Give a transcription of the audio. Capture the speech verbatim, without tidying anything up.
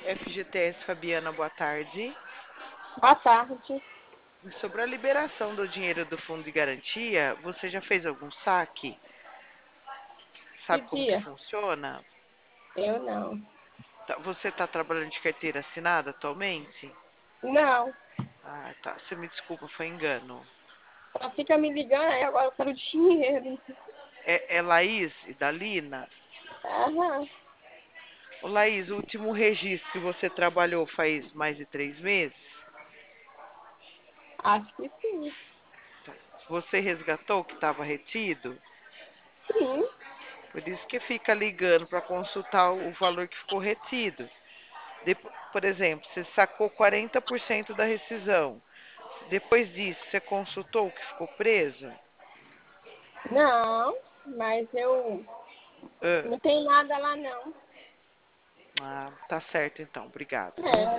F G T S Fabiana, boa tarde. Boa tarde. Sobre a liberação do dinheiro do Fundo de Garantia, você já fez algum saque? Que Sabe como que dia? funciona? Eu não. Tá- Você está trabalhando de carteira assinada atualmente? Não. Ah, tá. Você me desculpa, foi engano. Só fica me ligando aí, agora eu quero dinheiro. É, é Laís e Dalina? Aham. Ô, Laís, o último registro que você trabalhou faz mais de três meses? Acho que sim. Tá. Você resgatou o que estava retido? Sim. Por isso que fica ligando para consultar o valor que ficou retido. Depo- por exemplo, você sacou quarenta por cento da rescisão. Depois disso, você consultou o que ficou preso? Não, mas eu Ah, não tem nada lá não. ah, tá certo então, obrigado, viu? É.